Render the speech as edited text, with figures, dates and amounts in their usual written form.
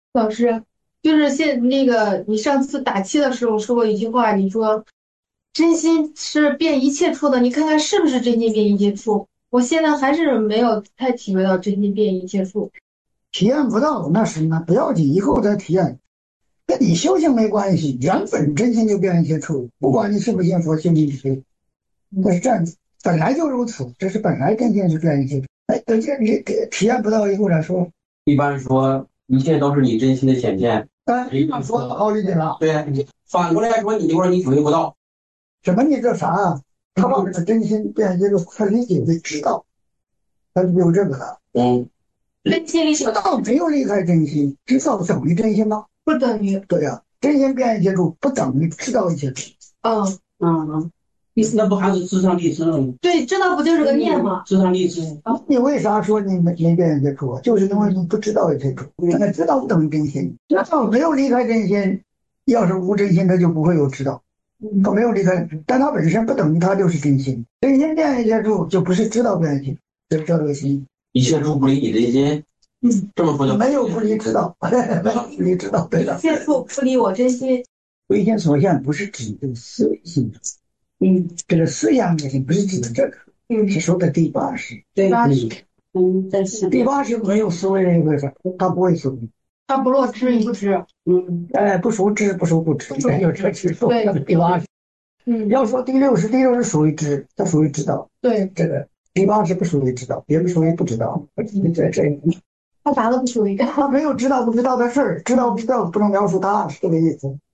老师，就是那个你上次打七的时候说过一句话，你说真心是变一切处的，你看看是不是真心变一切处？我现在还是没有太体会到真心变一切处。 体验不到那是那不要紧，以后再体验，跟你修行没关系。原本真心就变一切处，不管你信不信佛，信不信邪，那是这样，本来就如此，这是本来真心是变一切处。哎，等这你体验不到以后再说。 一般说，一切都是你真心的显现。 哎，这样说好理解了。 对，反过来说，你说你体会不到。 什么？你这啥啊？他把这个真心变一切处，他理解为知道，他就有这个了。 真心里知道没有离开真心，知道等于真心吗？ 不等于， 对呀、真心变一切处，不等于知道一切处。 嗯， 那不还是智商励志吗？ 对，知道不就是个念吗？ 智商励志。 你为啥说你没变一切处啊？就是因为你不知道一切处。那知道不等于真心，知道没有离开真心，要是无真心，他就不会有知道。他没有离开，但他本身不等于他就是真心。真心变一切处，就不是知道变一切，就是这个心。 一切处不离你真心。这么说就没有不离知道，没有不离知道，对的。 一切处不离我真心。 唯心所现不是指这个思维心，这个思想的心不是指的这个，是说的第八识。 对吧？ 但是第八识没有思维这一回事，他不会思维。 它不落知与不知。 哎，不属知，不属不知，有这指数。 对第八识， 嗯， 要说第六识，第六识属于知，它属于知道。 对， 这个第八识不属于知道，也不属于不知道。这它啥都不属于。 他没有知道不知道的事儿，知道不知道不能描述他，是这个意思。